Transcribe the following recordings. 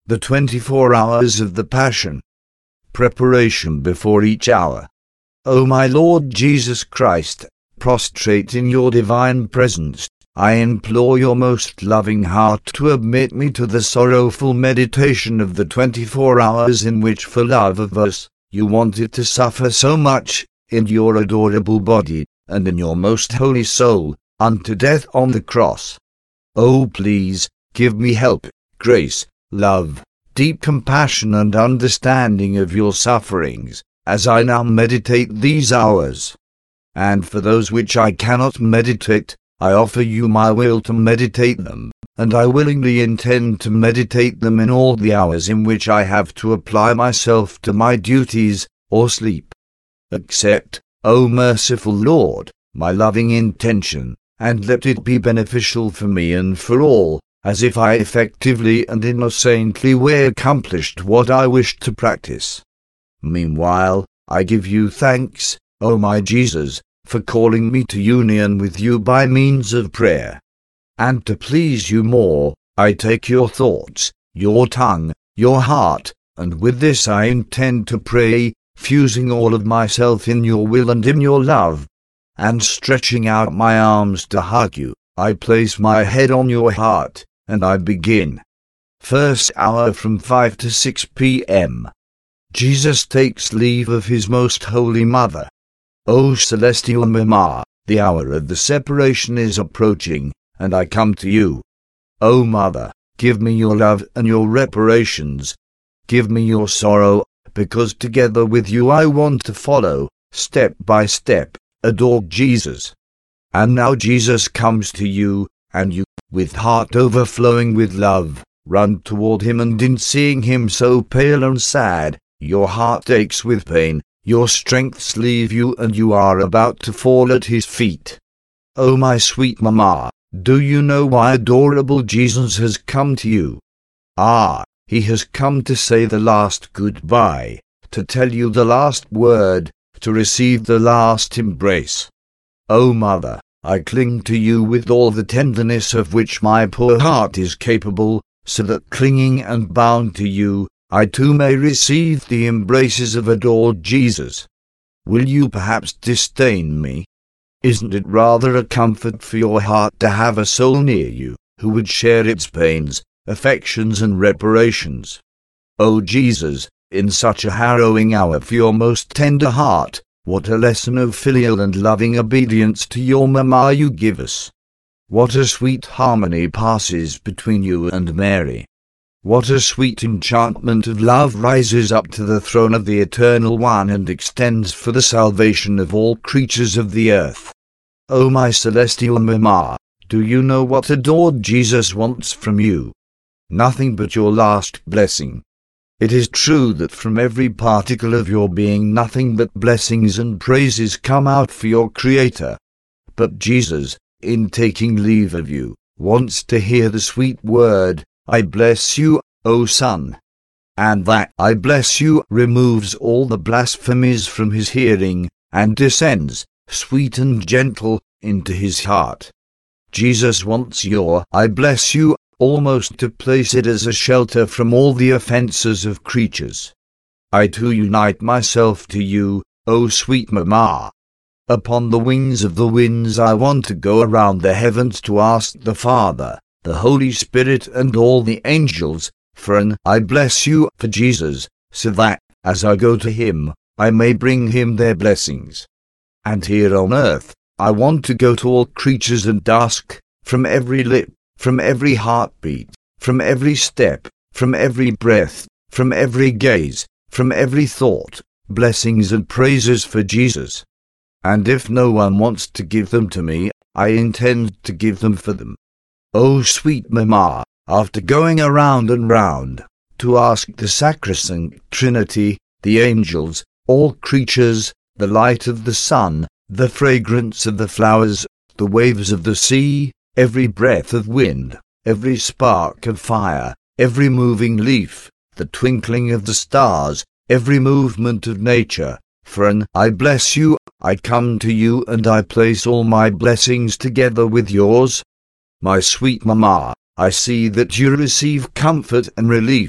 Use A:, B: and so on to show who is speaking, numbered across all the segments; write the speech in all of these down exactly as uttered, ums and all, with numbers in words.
A: The twenty-four hours of the Passion. Preparation before each hour. O my Lord Jesus Christ, prostrate in your divine presence, I implore your most loving heart to admit me to the sorrowful meditation of the twenty-four hours in which, for love of us, you wanted to suffer so much, in your adorable body, and in your most holy soul, unto death on the cross. Oh, please, give me help, grace, love, deep compassion and understanding of your sufferings, as I now meditate these hours. And for those which I cannot meditate, I offer you my will to meditate them, and I willingly intend to meditate them in all the hours in which I have to apply myself to my duties, or sleep. Accept, O merciful Lord, my loving intention, and let it be beneficial for me and for all, as if I effectively and in a saintly way accomplished what I wished to practice. Meanwhile, I give you thanks, O my Jesus, for calling me to union with you by means of prayer. And to please you more, I take your thoughts, your tongue, your heart, and with this I intend to pray, fusing all of myself in your will and in your love. And stretching out my arms to hug you, I place my head on your heart, and I begin. First hour from five to six p m Jesus takes leave of his most holy mother. O celestial Mama, the hour of the separation is approaching, and I come to you. O Mother, give me your love and your reparations. Give me your sorrow, because together with you I want to follow, step by step, adore Jesus. And now Jesus comes to you, and you, with heart overflowing with love, run toward him, and in seeing him so pale and sad, your heart aches with pain, your strengths leave you, and you are about to fall at his feet. O my sweet Mama, do you know why adorable Jesus has come to you? Ah, he has come to say the last goodbye, to tell you the last word, to receive the last embrace. O Mother, I cling to you with all the tenderness of which my poor heart is capable, so that clinging and bound to you, I too may receive the embraces of adored Jesus. Will you perhaps disdain me? Isn't it rather a comfort for your heart to have a soul near you, who would share its pains, affections and reparations? O Jesus, in such a harrowing hour for your most tender heart, what a lesson of filial and loving obedience to your Mama you give us. What a sweet harmony passes between you and Mary. What a sweet enchantment of love rises up to the throne of the Eternal One and extends for the salvation of all creatures of the earth. O my celestial Mama, do you know what adored Jesus wants from you? Nothing but your last blessing. It is true that from every particle of your being nothing but blessings and praises come out for your Creator. But Jesus, in taking leave of you, wants to hear the sweet word, I bless you, O Son. And that I bless you removes all the blasphemies from his hearing, and descends, sweet and gentle, into his heart. Jesus wants your I bless you almost to place it as a shelter from all the offences of creatures. I too unite myself to you, O sweet Mama. Upon the wings of the winds I want to go around the heavens to ask the Father, the Holy Spirit and all the angels, for an I bless you for Jesus, so that, as I go to him, I may bring him their blessings. And here on earth, I want to go to all creatures and ask, from every lip, from every heartbeat, from every step, from every breath, from every gaze, from every thought, blessings and praises for Jesus. And if no one wants to give them to me, I intend to give them for them. O sweet Mama, after going around and round, to ask the sacrosanct Trinity, the angels, all creatures, the light of the sun, the fragrance of the flowers, the waves of the sea, every breath of wind, every spark of fire, every moving leaf, the twinkling of the stars, every movement of nature, for an I bless you, I come to you and I place all my blessings together with yours. My sweet Mama, I see that you receive comfort and relief,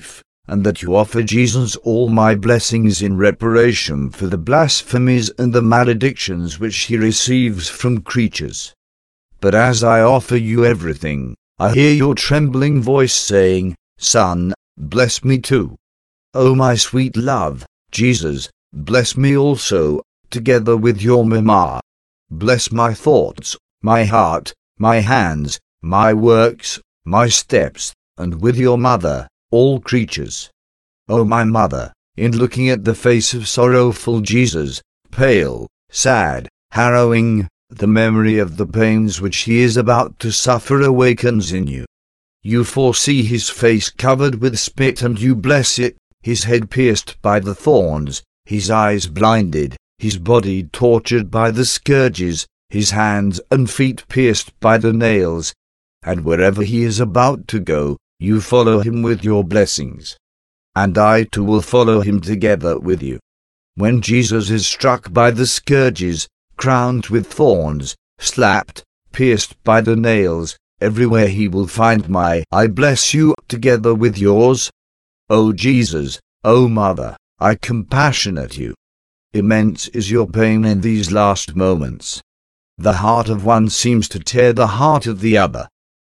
A: and that you offer Jesus all my blessings in reparation for the blasphemies and the maledictions which he receives from creatures. But as I offer you everything, I hear your trembling voice saying, Son, bless me too. O my sweet love, Jesus, bless me also, together with your Mama. Bless my thoughts, my heart, my hands, my works, my steps, and with your mother, all creatures. O my mother, in looking at the face of sorrowful Jesus, pale, sad, harrowing, the memory of the pains which he is about to suffer awakens in you. You foresee his face covered with spit and you bless it, his head pierced by the thorns, his eyes blinded, his body tortured by the scourges, his hands and feet pierced by the nails. And wherever he is about to go, you follow him with your blessings. And I too will follow him together with you. When Jesus is struck by the scourges, crowned with thorns, slapped, pierced by the nails, everywhere he will find my I bless you together with yours. O Jesus, O Mother, I compassionate you. Immense is your pain in these last moments. The heart of one seems to tear the heart of the other.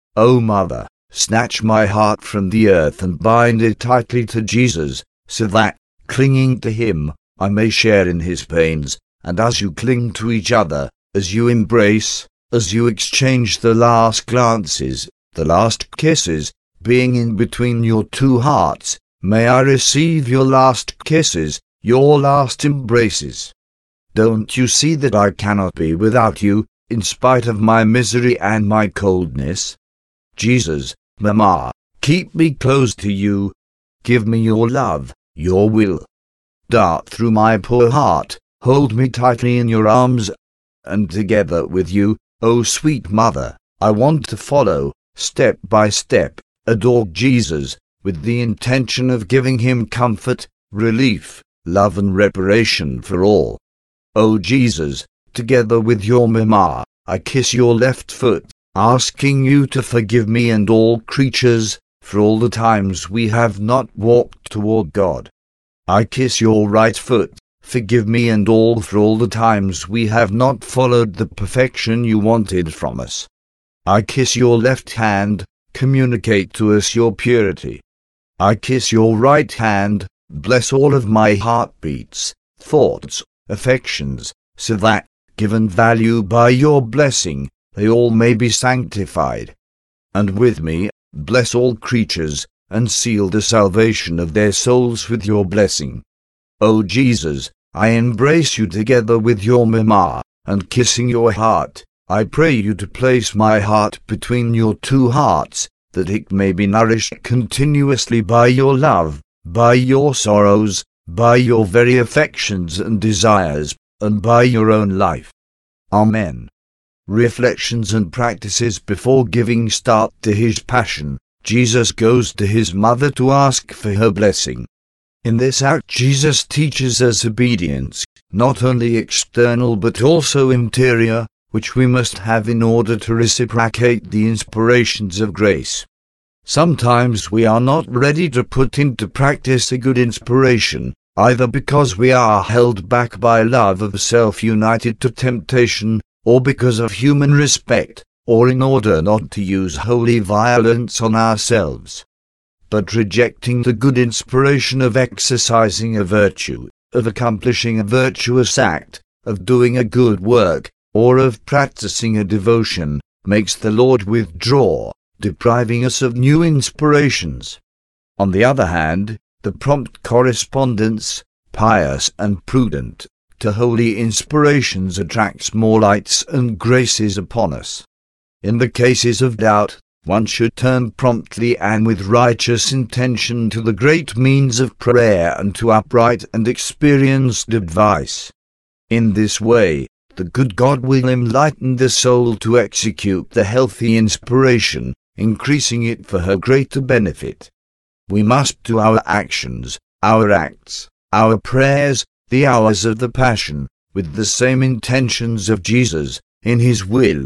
A: O Mother, snatch my heart from the earth and bind it tightly to Jesus, so that, clinging to him, I may share in his pains, and as you cling to each other, as you embrace, as you exchange the last glances, the last kisses, being in between your two hearts, may I receive your last kisses, your last embraces. Don't you see that I cannot be without you, in spite of my misery and my coldness? Jesus, Mama, keep me close to you. Give me your love, your will. Dart through my poor heart, hold me tightly in your arms, and together with you, O sweet Mother, I want to follow, step by step, adore Jesus, with the intention of giving him comfort, relief, love and reparation for all. O Jesus, together with your Mama, I kiss your left foot, asking you to forgive me and all creatures, for all the times we have not walked toward God. I kiss your right foot, forgive me and all for all the times we have not followed the perfection you wanted from us. I kiss your left hand, communicate to us your purity. I kiss your right hand, bless all of my heartbeats, thoughts, affections, so that, given value by your blessing, they all may be sanctified. And with me, bless all creatures, and seal the salvation of their souls with your blessing. O Jesus, I embrace you together with your Mama, and kissing your heart, I pray you to place my heart between your two hearts, that it may be nourished continuously by your love, by your sorrows, by your very affections and desires, and by your own life. Amen. Reflections and practices before giving start to his passion. Jesus goes to his mother to ask for her blessing. In this act Jesus teaches us obedience, not only external but also interior, which we must have in order to reciprocate the inspirations of grace. Sometimes we are not ready to put into practice a good inspiration, either because we are held back by love of self united to temptation, or because of human respect, or in order not to use holy violence on ourselves. But rejecting the good inspiration of exercising a virtue, of accomplishing a virtuous act, of doing a good work, or of practicing a devotion, makes the Lord withdraw, depriving us of new inspirations. On the other hand, the prompt correspondence, pious and prudent, to holy inspirations attracts more lights and graces upon us. In the cases of doubt, one should turn promptly and with righteous intention to the great means of prayer and to upright and experienced advice. In this way, the good God will enlighten the soul to execute the healthy inspiration, increasing it for her greater benefit. We must do our actions, our acts, our prayers, the hours of the Passion, with the same intentions of Jesus, in his will,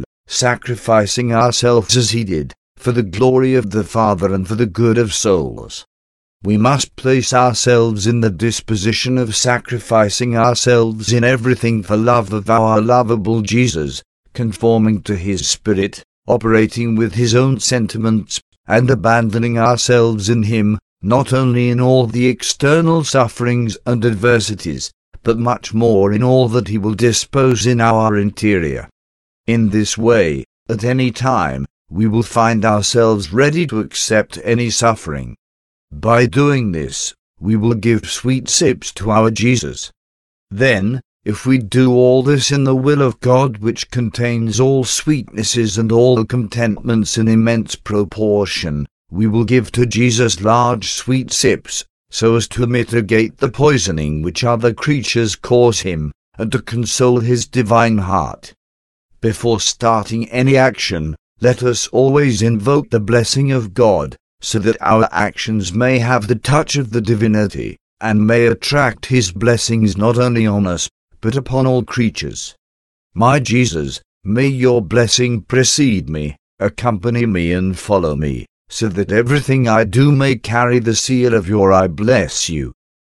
A: sacrificing ourselves as he did, for the glory of the Father and for the good of souls. we must place ourselves in the disposition of sacrificing ourselves in everything for love of our lovable Jesus, conforming to his Spirit, operating with his own sentiments, and abandoning ourselves in him, not only in all the external sufferings and adversities, but much more in all that he will dispose in our interior. In this way, at any time, we will find ourselves ready to accept any suffering. By doing this, we will give sweet sips to our Jesus. Then, if we do all this in the will of God, which contains all sweetnesses and all contentments in immense proportion, we will give to Jesus large sweet sips, so as to mitigate the poisoning which other creatures cause him, and to console his divine heart. Before starting any action, let us always invoke the blessing of God, so that our actions may have the touch of the divinity, and may attract his blessings not only on us, but upon all creatures. My Jesus, may your blessing precede me, accompany me and follow me, so that everything I do may carry the seal of your I bless you.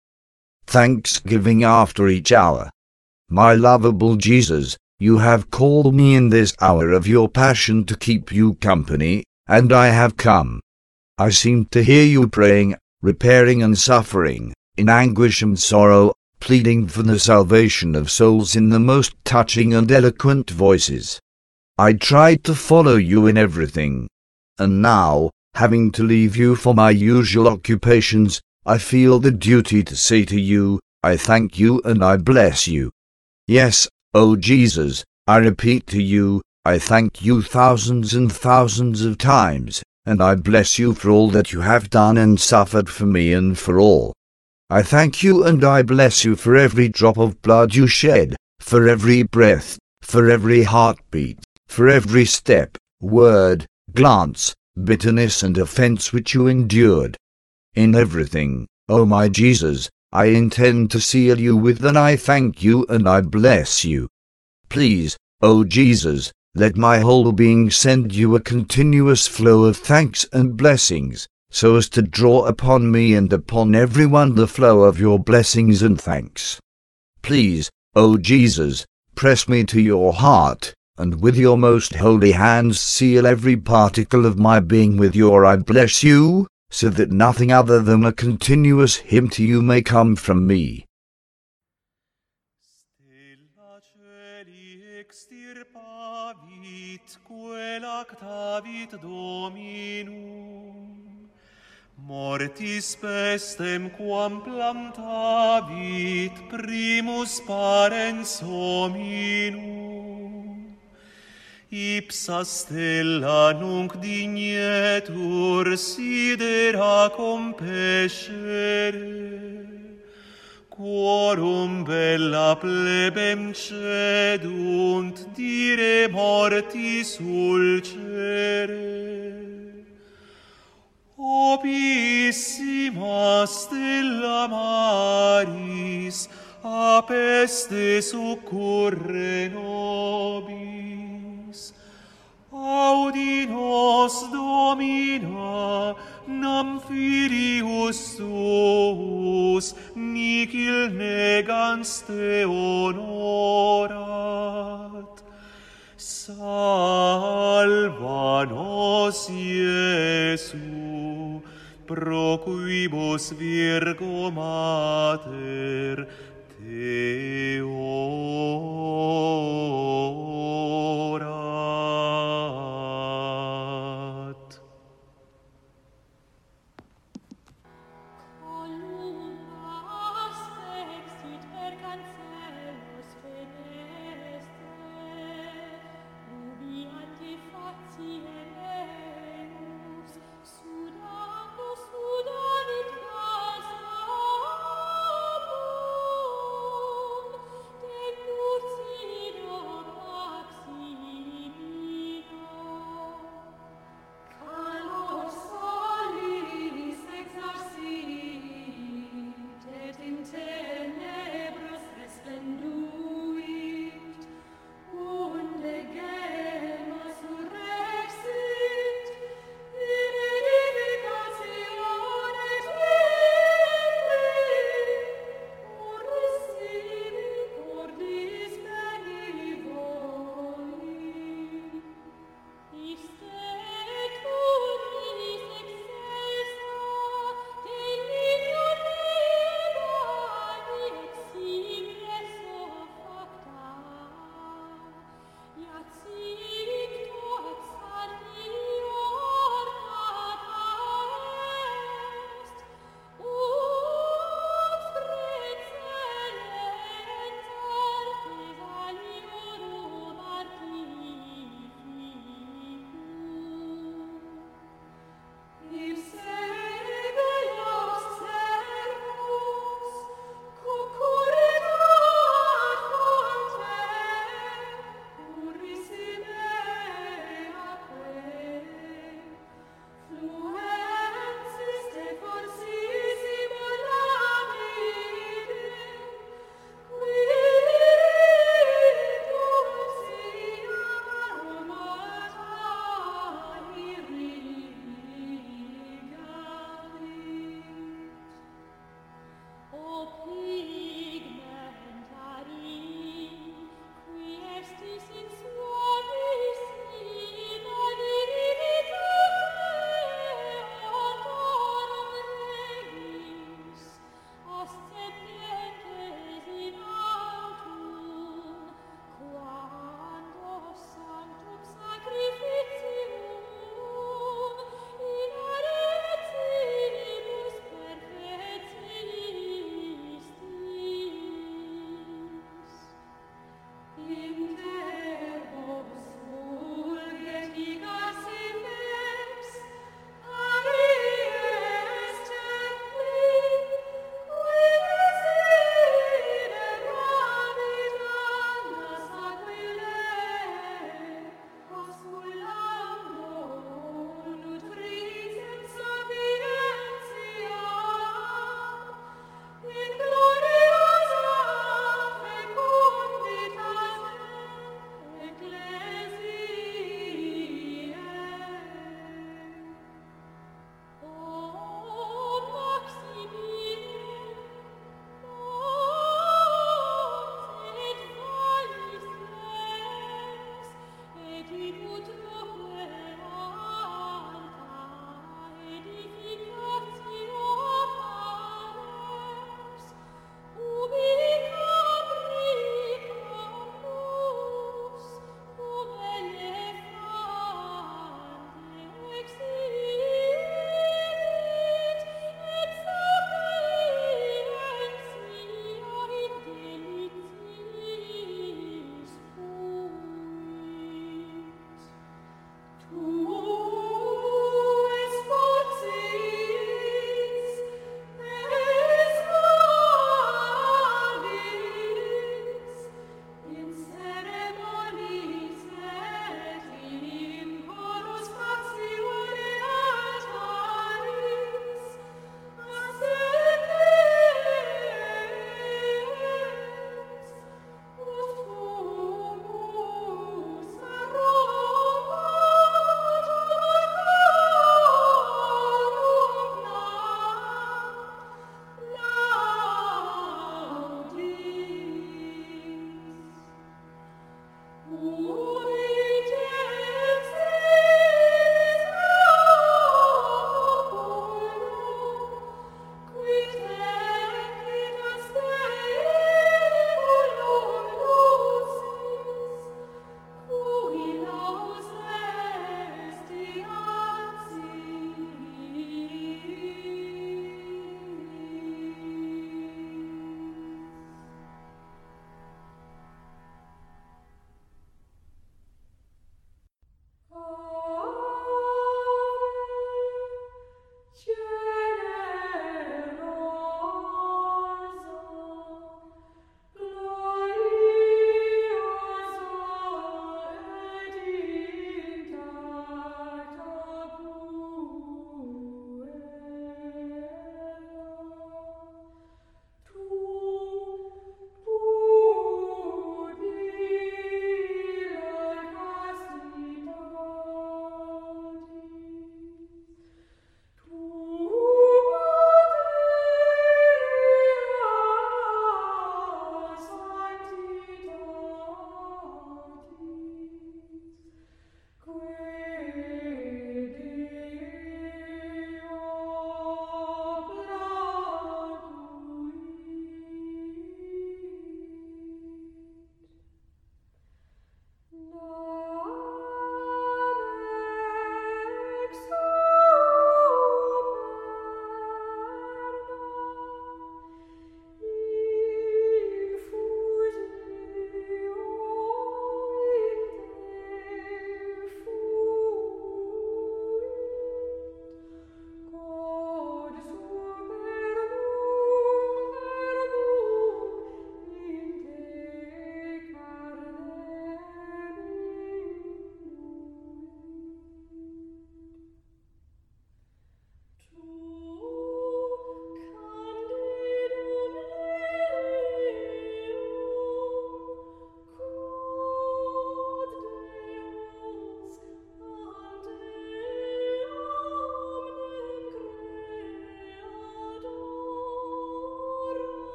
A: Thanksgiving after each hour. My lovable Jesus, you have called me in this hour of your passion to keep you company, and I have come. I seem to hear you praying, repairing and suffering, in anguish and sorrow, pleading for the salvation of souls in the most touching and eloquent voices. I tried to follow you in everything, and now, having to leave you for my usual occupations, I feel the duty to say to you, I thank you and I bless you. Yes, O Jesus, I repeat to you, I thank you thousands and thousands of times, and I bless you for all that you have done and suffered for me and for all. I thank you and I bless you for every drop of blood you shed, for every breath, for every heartbeat, for every step, word, glance, bitterness and offense which you endured. In everything, O my Jesus, I intend to seal you with an I thank you and I bless you. Please, O Jesus, let my whole being send you a continuous flow of thanks and blessings, so as to draw upon me and upon everyone the flow of your blessings and thanks. Please, O Jesus, press me to your heart, and with your most holy hands seal every particle of my being with your I bless you, so that nothing other than a continuous hymn to you may come from me.
B: Mortis pestem quam plantavit primus parens hominum. Ipsa stella nunc dignetur sidera compescere, quorum bella plebem cedunt dire mortis ulcere. Opissima stella maris, a peste succurre nobis. Audi nos, Domina, nam filius tuus, nicil negans te honorat. Salva nos, Iesu, pro quibus Virgo Mater te orat.
C: Columnas exit per cancellos fenestre, ubi antifacie meus, sudando sudavit gasabum,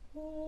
C: O